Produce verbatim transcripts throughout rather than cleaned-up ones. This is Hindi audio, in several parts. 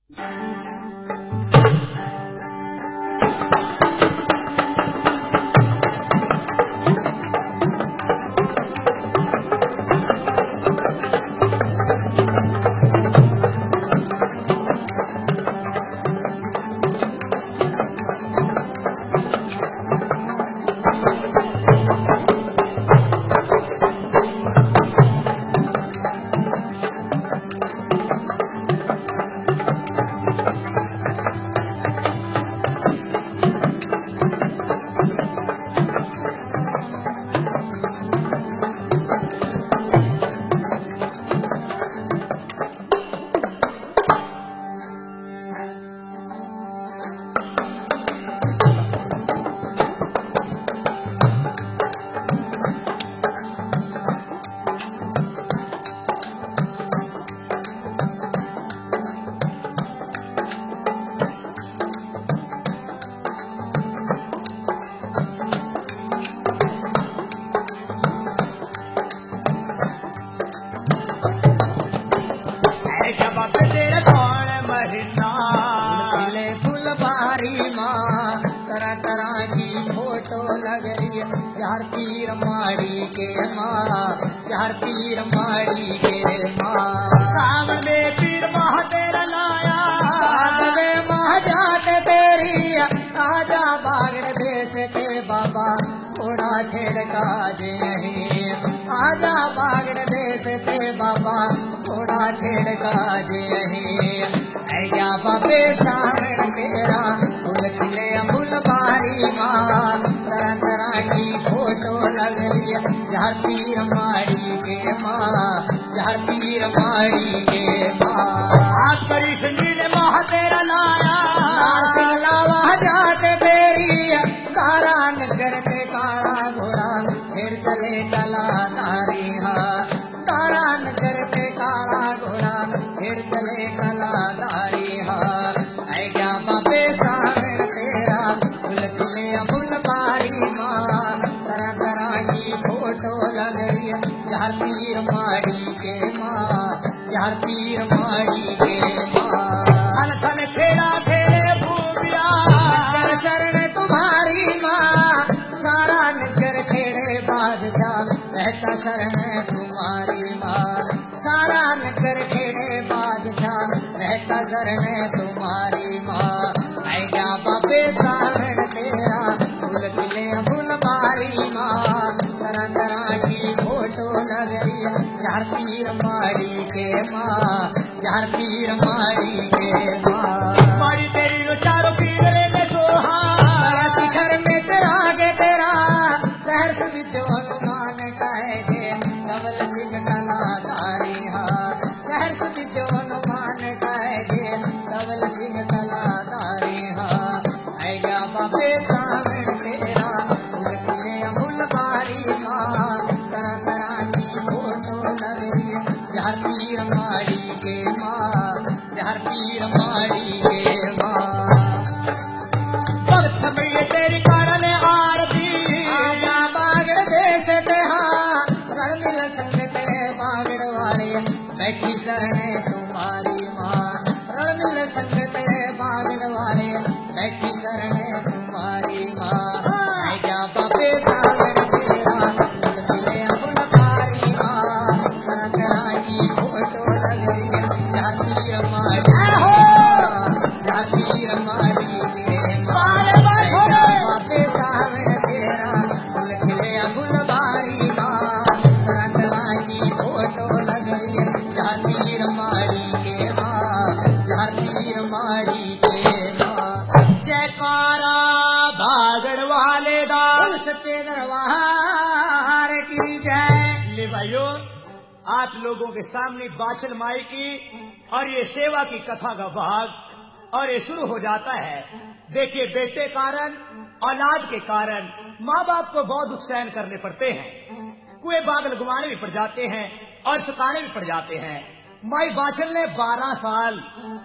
आप लोगों के सामने बाछल माई की और ये सेवा की कथा का भाग और ये शुरू हो जाता है। देखिए, बेटे कारण औलाद के कारण माँ बाप को बहुत दुख सहन करने पड़ते हैं, कुएं बादल घुमाने भी पड़ जाते हैं और सुखाने भी पड़ जाते हैं। माई बाछल ने बारह साल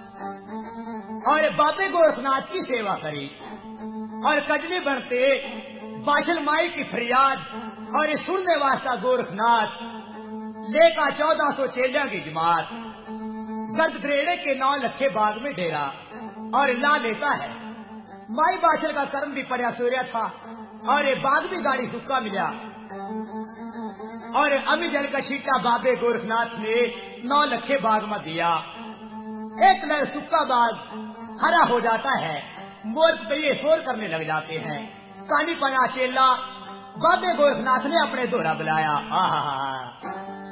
और बापे गोरखनाथ की सेवा करी और कजली बनते बाछल माई की फरियाद और सुनने वास्ता गोरखनाथ लेका चौदह सौ चेलिया की जमात गर्द द्रेड़े के नौ लखे बाग में डेरा और ला लेता है। माई बाछल का कर्म भी पड़ा सूर्या था और ये बाग भी गाड़ी सुक्का मिला और अमी जल का शीटा बाबे गोरखनाथ ने नौ लखे बाग में दिया। एक लड़ सुक्का बाग हरा हो जाता है, मोर पे ये शोर करने लग जाते हैं। कानी पना चेला बाबे गोरखनाथ ने अपने दोहरा बुलाया। आहा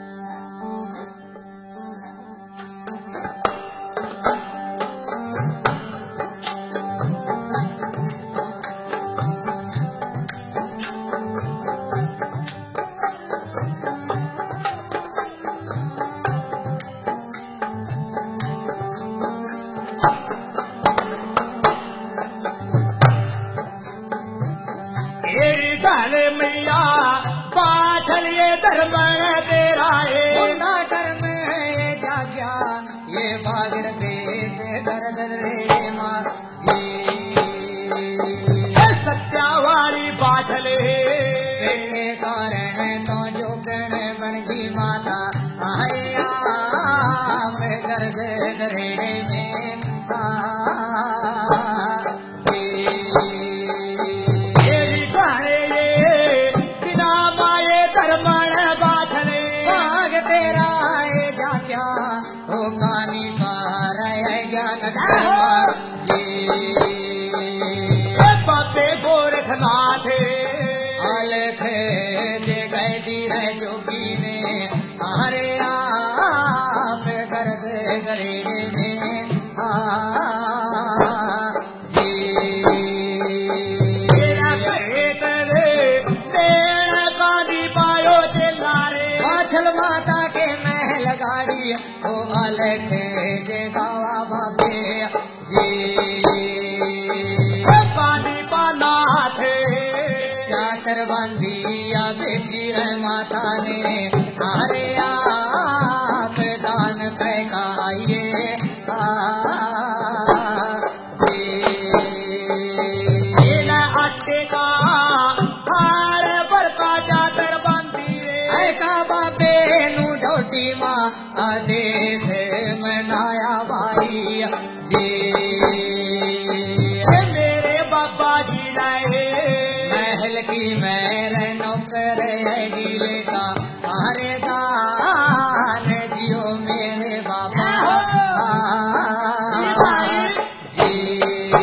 सत्यावारी बाछले कारण तो जो गण बन की माता आया गर्द दरेड़े में बिना माए धर्मण बाछले बाग तेरा जा क्या हो कानी पार बाबे गोरखनाथ अलख जे गए दीर जोगी ने हरे आप गर्द दरेड़े में बाछल माता के महल गाड़ी ओ अलख जे गावा बाबे जी पानी पाना थे चाकर बंदिया बेची रह माता ने हरे आप दान फेंकाइए आटे का हार पर का चादर बंदी का बाबे नु ढोटी माँ आदेश मनाया भाई जी मेरे बाबा जी लाए महल की मेरे नौकर गिले का हरे दान जियो मेरे बाबा जी।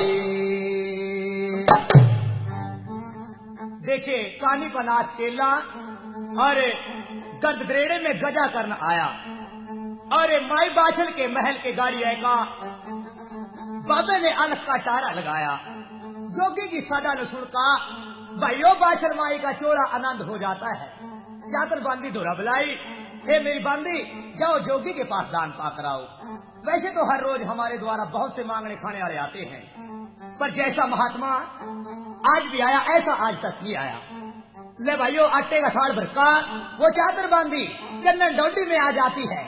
देखिए कानी पनास केला और गर्द द्रेड़े में गजा करना आया और माई बाछल के महल के गाड़ी का बाबे ने अलग का टारा लगाया। जोगी की सदा न सुनका भाइयों बाछल माई का चोड़ा आनंद हो जाता है। चादर बांधी दोरा बुलाई, हे मेरी बांधी जाओ जोगी के पास दान पा कराओ। वैसे तो हर रोज हमारे द्वारा बहुत से मांगने खाने वाले आते हैं, पर जैसा महात्मा आज भी आया ऐसा आज तक नहीं आया। ले भाइयों आटे का थाल भर का वो चादर बांधी चंदन डोडी में आ जाती है।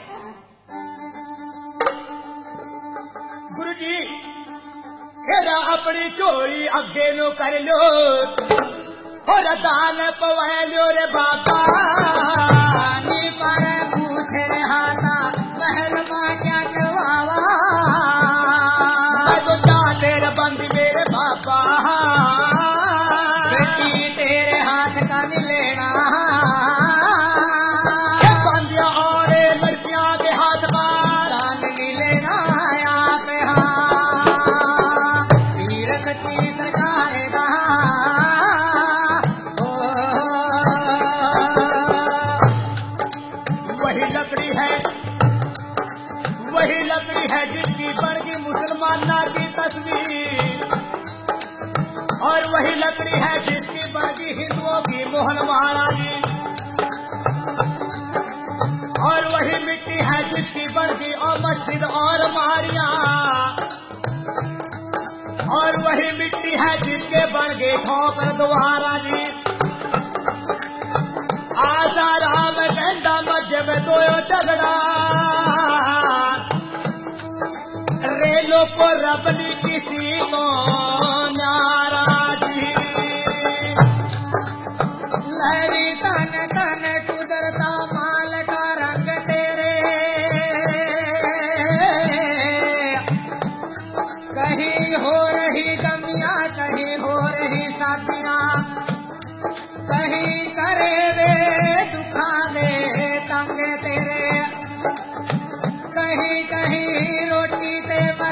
गुरुजी हेरा अपनी चोरी अगे नो कर लो और दान पवा लो रे बाबा नी पर पूछ रहा था महल मां क्या करवावा तो जा तेरे बंदी मेरे बाबा बेटी तेरे हाथ का मिलेना बंदिया और लड़कियां के हाथ का दान मिलेना आप वीर सच्ची सरकार का वही लकड़ी है वही लकड़ी है जिसकी बन गई मुसलमाना की तस्वीर और वही लकड़ी है जिसकी बन गई हिंदुओं की मोहन महारानी और वही मिट्टी है जिसकी बन गई और मस्जिद और मारिया और वही मिट्टी है जिसके बन गए ठोकर द्वारा जी आजा राम कहता मध्य में दो झगड़ा रेलो को रबनी किसी को नाराजी लहरी तन तन कुदरता माल का रंग तेरे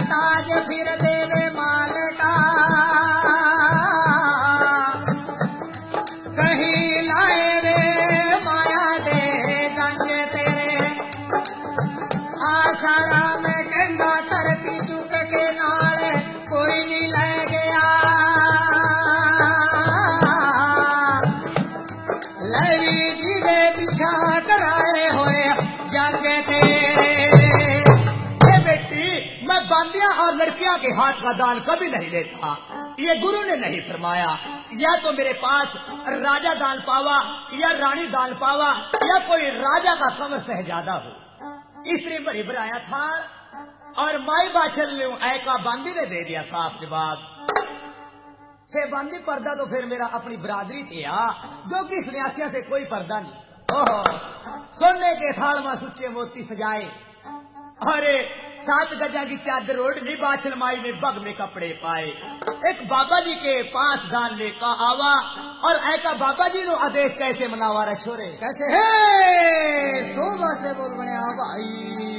ताज फिर देवे माल का, कहीं लाए रे माया दे गंज तेरे, आसारा में कहंदा धरती चुक के नाल कोई नहीं ले गया, लवी जी दे पीछा कराए होए जंग तेरे। मैं बांदियां और लड़कियां के हाथ का दान कभी नहीं लेता, ये गुरु ने नहीं फरमाया। या तो मेरे पास राजा दान पावा या रानी दान पावा या कोई राजा का कमर सहजादा हो। स्त्री भरी भराया था और माई बाछल ने ऐका बांदी ने दे दिया साफ जवाब। हे बांदी पर्दा तो फिर मेरा अपनी बरादरी थे जो कि सन्यासियों से कोई पर्दा नहीं। ओहो सोने के थाल में सुच्चे मोती सजाए, अरे सात गजा की चादर ओढ़नी बाछल माई ने बग में कपड़े पाए। एक बाबा जी के पास दान लेकर आवा और ऐका बाबा जी नो आदेश कैसे मनावा रे छोरे, कैसे है सोबा से बोल बने आ भाई।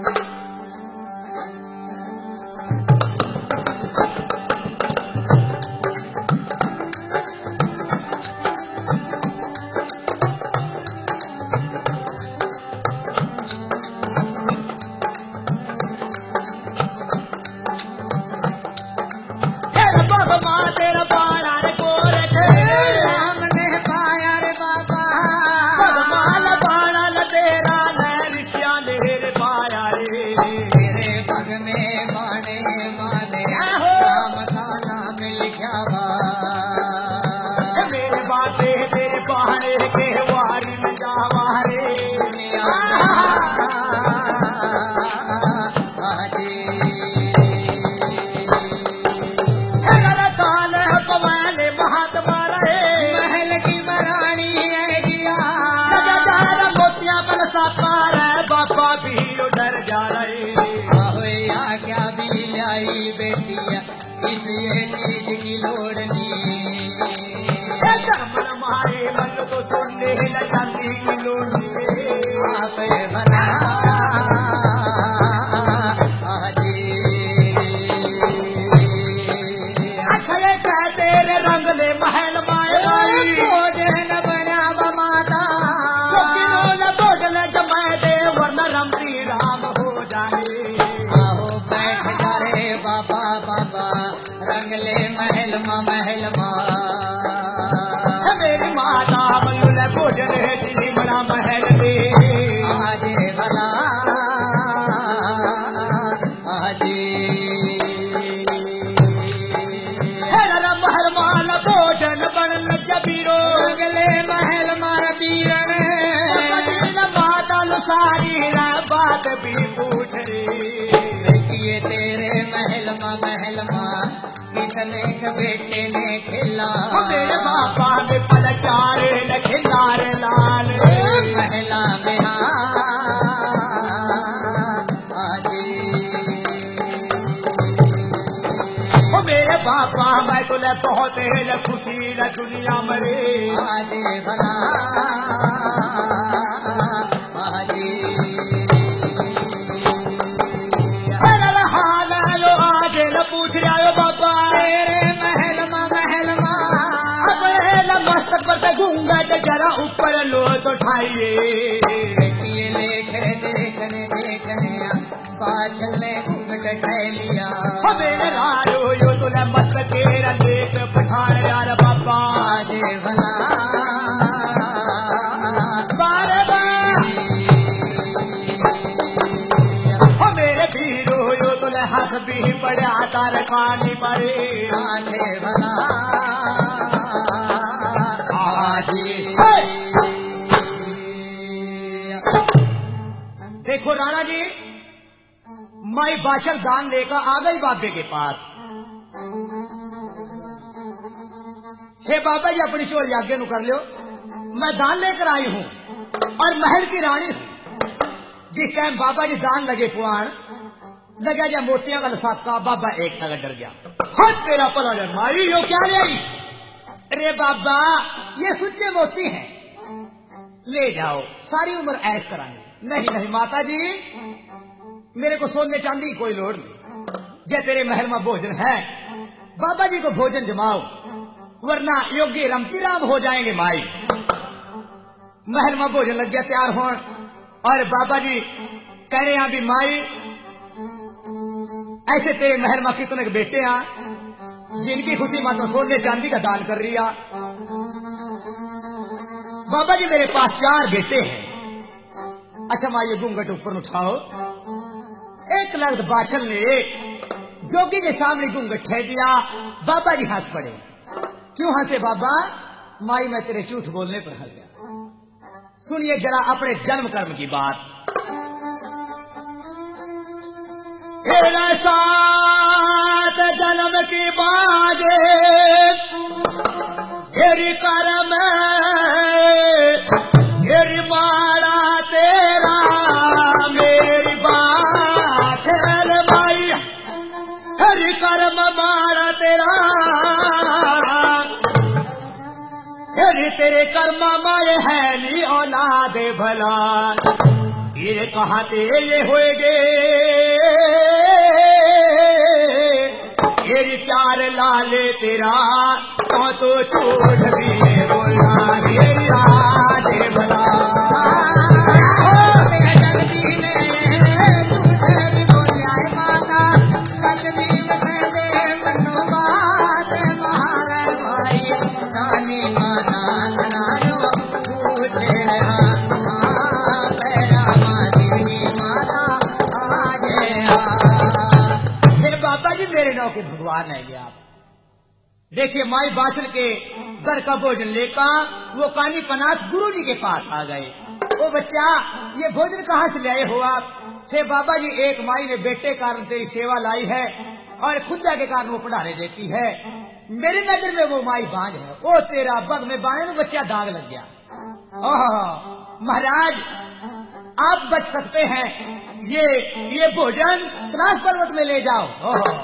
बेटे ने खेला मेरे बाबा ने पलचारे न खिलारे लाल महला में ओ मेरे बाबा मैं तुले बहुत है खुशी न दुनिया मरे आजे भला हाल आयो आज न पूछ रहा बाबा घूंघट जरा ऊपर लो तो ठाइए लेखे देखने देखने बाछल ने घूंघट ठाई लिया मेरे लालो यो तुले मस्त केरा देख पठान यार बाबा आजे भला बारे बा मेरे भीरो यो तुले हाथ भी पड़ा तार पानी परे आजे भला देखो राणा जी माई बाछल दान लेकर आ गई बाबे के पास। हे बाबा जी अपनी चोरी आगे नु कर लो, मैं दान लेकर आई हूँ और महल की रानी हूँ। जिस टाइम बाबा जी दान लगे पुआण लगा जा मोतियां का लसाका बाबा एक नगर डर गया। हट तेरा पला डर मारी यो क्या ले आई? अरे बाबा ये सुच्चे मोती हैं, ले जाओ सारी उम्र ऐश करानी। नहीं नहीं माता जी मेरे को सोने चांदी की कोई लोड़ नहीं, ये तेरे महल में भोजन है, बाबा जी को भोजन जमाओ, वरना योगी रमती राम हो जाएंगे माई। महल में भोजन लग गया तैयार होन, और बाबा जी कह रहे हैं भी माई ऐसे तेरे महल में कितने के बेटे हैं जिनकी खुशी में तो सोने चांदी का दान कर रही है। बाबा जी मेरे पास चार बेटे हैं। अच्छा माँ ये घूंघट ऊपर उठाओ। एक लगत बादशाह ने जोगी के सामने घूंघट ठह दिया। बाबा जी हंस पड़े। क्यों हंसे बाबा? माई मैं तेरे झूठ बोलने पर हंसा। सुनिए जरा अपने जन्म कर्म की बात। सात जन्म की बाजे हेरी कर्म हेरी माड़ा तेरा मेरी बाछल माई हेरी कर्म माड़ा तेरा हेरी तेरे कर्म माए है नी औलाद भला ये कहते ये होएगे तेरी चार लाले तेरा तो तो झूठ भी बोला मेरी आज भला जगती में झूठ भी बोलिया माता सच भी दे मनु बात महाराज भाई नानी माता नानो पूछे मेरे नौ के भगवान है आप। देखिए माई बासल के घर का भोजन लेकर वो कानी पनाथ गुरु जी के पास आ गए। ओ बच्चा ये भोजन कहाँ से ले आए हो आप? हे बाबा जी एक माई ने बेटे कारण तेरी सेवा लाई है और खुदा के कारण वो पढ़ाने देती है। मेरी नजर में वो माई बांझ है। ओ तेरा बग में बांझ में बच्चा दाग लग गया। ओह महाराज आप बच सकते हैं। ये ये भोजन कैलाश पर्वत में ले जाओ। ओह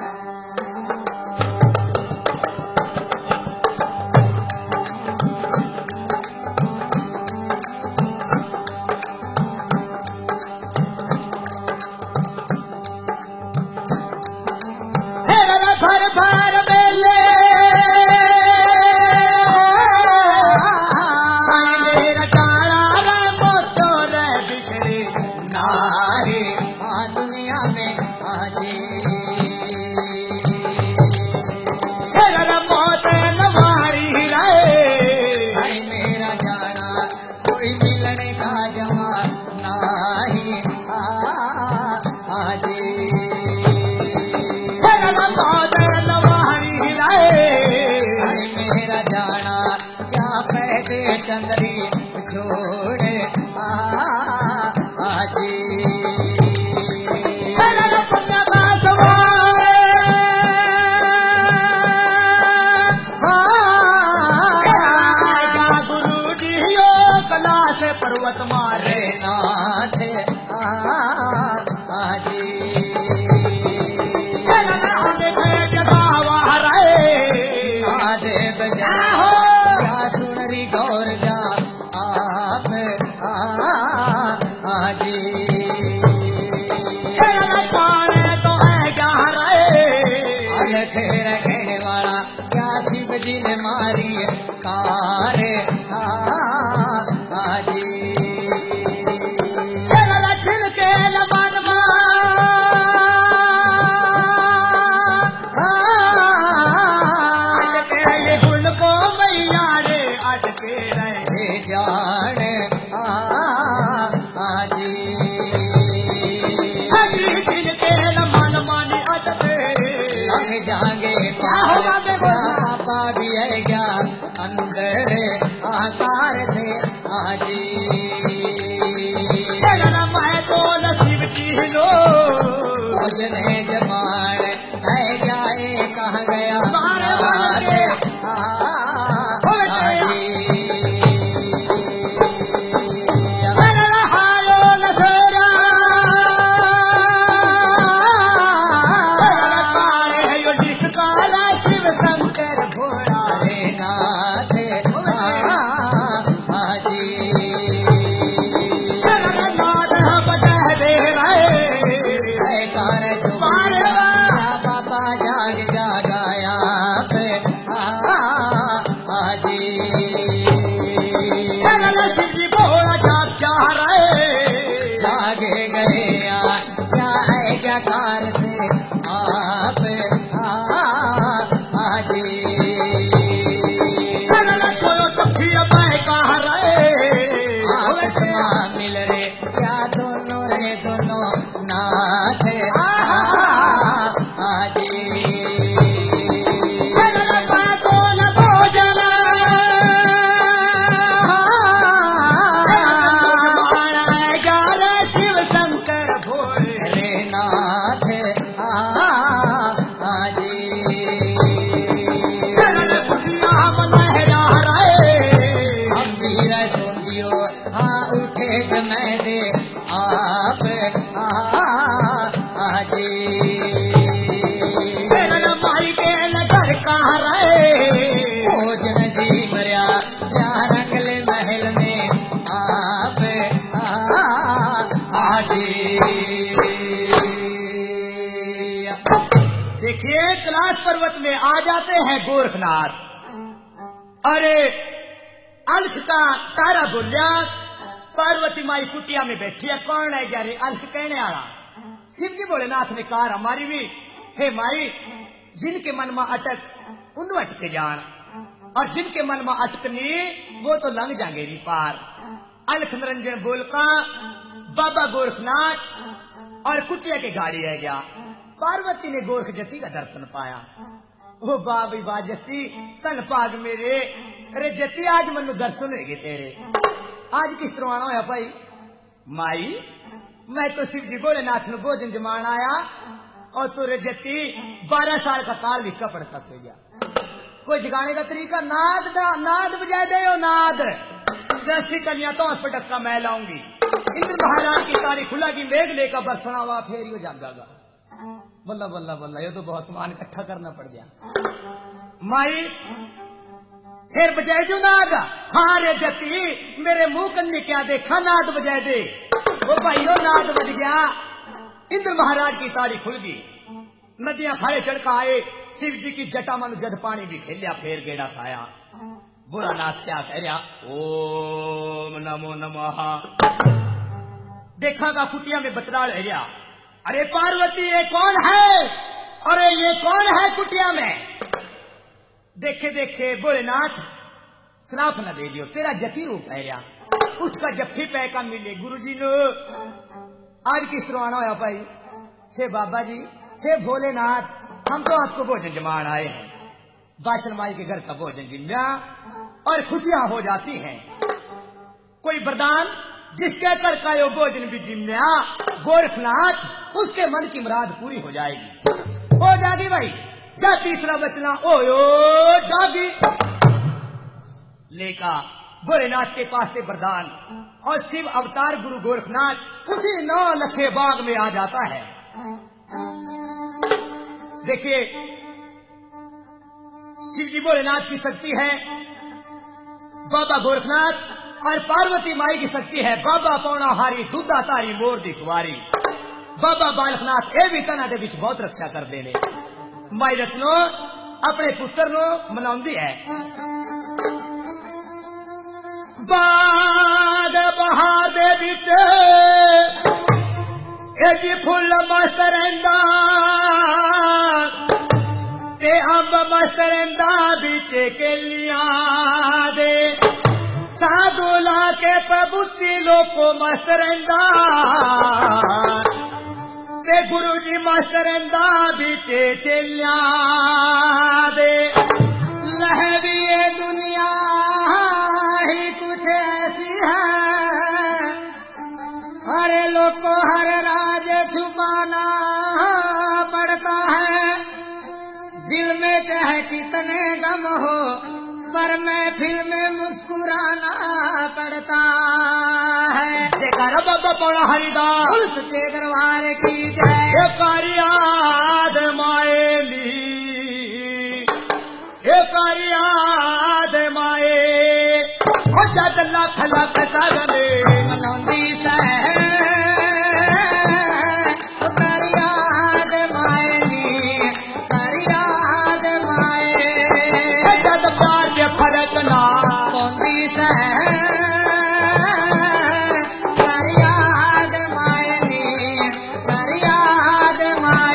चंद्री छोड़ आजी गुरु जी कैलाश पर्वत मारे नाथ आजी आधे बजा सुनरी गौर जा आप आजी तो है जा अलख रखने वाला क्या शिव जी ने मारी कार आजी छिलके लमन ये गुण को मैया रे अटके रहे जान आजी छिलके लमन मानी अटके लग जागे पापा भी है क्या अंदर आकार से आजी मैं तो नसीब की लो उसने जमान है जाए कहाँ गया देखिए कैलाश पर्वत में आ जाते हैं गोरखनाथ। अरे अलख का तारा बोलिया, पार्वती माई कुटिया में बैठी है, कौन है ग्यारे अलख कहने आला। शिव जी भोलेनाथ ने कहा हमारी भी, हे माई जिनके मन में अटक उन्हें अटके जान, और जिनके मन में अटकनी वो तो लंघ जाएंगे री पार। अलख निरंजन बोल का बाबा गोरखनाथ और कुटिया के गाड़ी रह गया। पार्वती ने गोरख जती का दर्शन पाया। ओ बाबी बा जती तन पाग मेरे, अरे जती आज मनु दर्शन होगे तेरे। आज किस तरह आना है भाई? माई मैं तो शिव जी भोलेनाथ ने भोजन जमान आया, और तुरे जती बारह साल का ताल लिखा पड़ता सो गया। कोई जगाने का तरीका? नाद ना, नाद बजाए दे ओ नाद। जैसी कन्या तो उस पर डक्का मैं लाऊंगी। इंद्र महाराज की तारी खुला की मेघ लेकर बरसना हुआ फेर यो जागागा। बल्ला बल्ला बल्ला, ये तो बहुत सामान इकट्ठा करना पड़ गया। माई फिर बजाए जो नाद। हाँ रे जती मेरे मुंह कन्ने क्या देखा, नाद बजाए दे। वो भाइयों नाद बज गया। इंद्र महाराज की तारी खुल गई, नदियां खाए चढ़का आए। शिव जी की जटा मनु जद पानी भी खेलिया, फेर गेड़ा खाया। भोलानाथ क्या कह रहा? ओम नमो नमः। देखा का कुटिया में बतलाड़ है गया। अरे पार्वती ये कौन है? अरे ये कौन है कुटिया में? देखे देखे भोलेनाथ श्राप न दे लियो, तेरा जती रूप है या उसका जफ्फी पै का मिले। गुरुजी ने आज किस तरह आना है भाई? हे बाबा जी, हे भोलेनाथ, हम तो आपको भोजन जमान आए हैं। बादशाह माई के घर का भोजन जिम्या और खुशियां हो जाती हैं। कोई वरदान जिसके कर का यो भोजन भी जिम्या, गोरखनाथ उसके मन की मुराद पूरी हो जाएगी। ओ जागी भाई, जा तीसरा बचना ओयो जागी लेका भोलेनाथ के पास थे वरदान, और शिव अवतार गुरु गोरखनाथ उसी नौ लखे बाग में आ जाता है। देखिए शिव जी भोलेनाथ की शक्ति है बाबा गोरखनाथ, और पार्वती माई की शक्ति है बाबा पौना हारी दूधा तारी मोर दी सवारी। बाबा बालकनाथ ए भी तना के बीच बहुत रक्षा कर देने। माई रत्नो अपने पुत्र नो मनाउंदी है। बाग बहार दे बिच ए जी फुल मस्त रहिंदा, ते अंब मस्त रहिंदा बिच केलियां दे। साधु ला के प्रभुति लोको मस्त रहिंदा, ते गुरु जी मस्त रहिंदा बिच चेलियां दे। लहवी ये दुनिया ही कुछ ऐसी है, हरे लोग को हर राज छुपाना पड़ता है। दिल में चाहे कितने गम हो, पर महफिल में मुस्कुराना पड़ता है। जयकारा बाबा पौड़ा हरिदास सच्चे दरबार की जय। ये कारियाद माएली, ये कारियाद माए हो जा चला खला खसागने मनौंदी सह करियाद माएली, करियाद माए जद प्यार के फर्क ना पौंदी सह करियाद माएली, करियाद माए।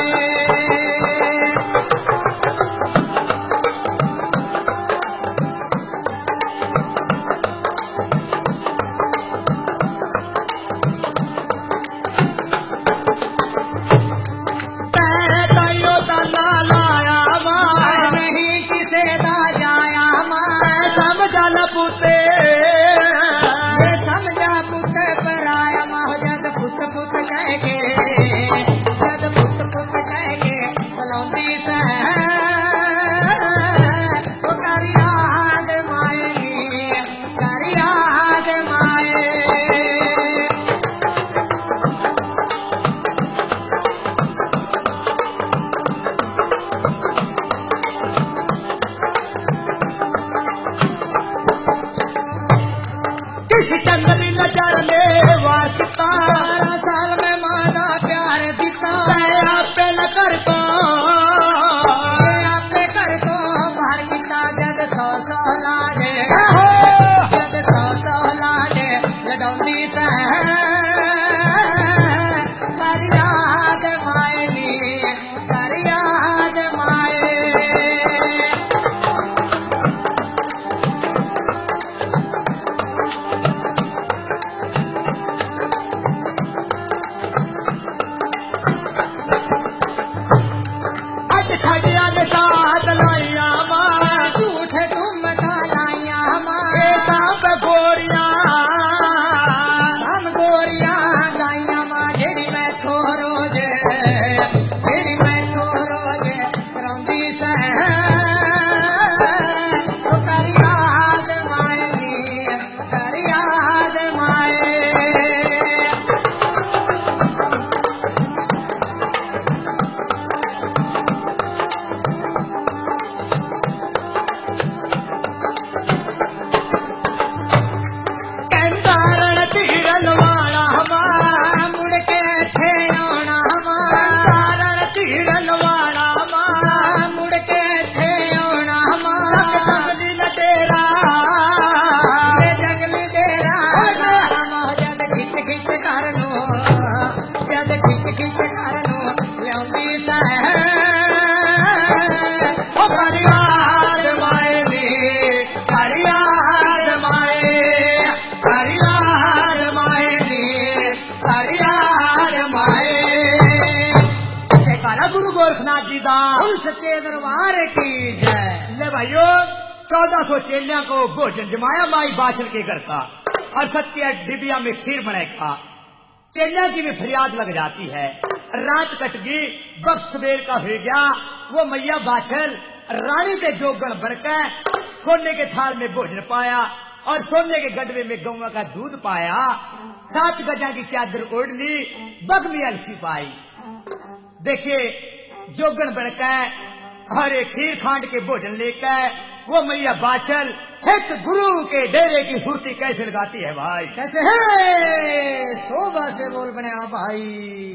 उन सच्चे दरबार की जय। ले भाइयों, चौदह सौ चेलियां को भोजन जमाया माई बाछल के घर का, और सत्य डिबिया में खीर बनाए खा। चेलिया की भी फरियाद लग जाती है। रात कट गई, वक्त सवेर का हो गया। वो मैया बाछल रानी के जोगण बनकर सोने के थाल में भोजन पाया और सोने के गडवे में गौवा का दूध पाया। सात गजा की चादर ओढ़ ली, बग में अलफी पाई। देखिए जोगण बनकर और एक खीर खांड के भोजन लेकर वो मैया बाछल हित गुरु के डेरे की सुरती कैसे लगाती है भाई? कैसे है शोभा से बोल बने आ भाई।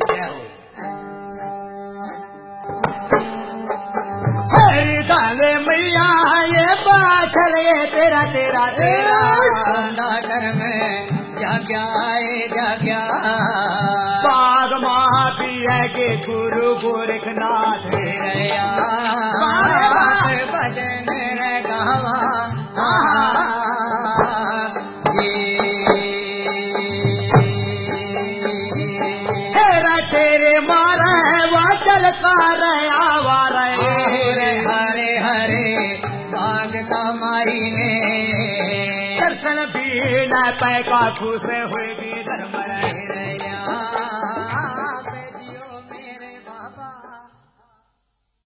हरी दाले मैया ये बाछल ये तेरा तेरा तेरा सौदागर में जाग्या आए जाग्या बाग माफी है के गुरु गोरखनाथ रया भजन रे गावा तेरा तेरे मारा है वाचल का रया वारा हरे हरे हरे बाग का माई ने दर्शन भी न पैका खुश हुए भी धर्म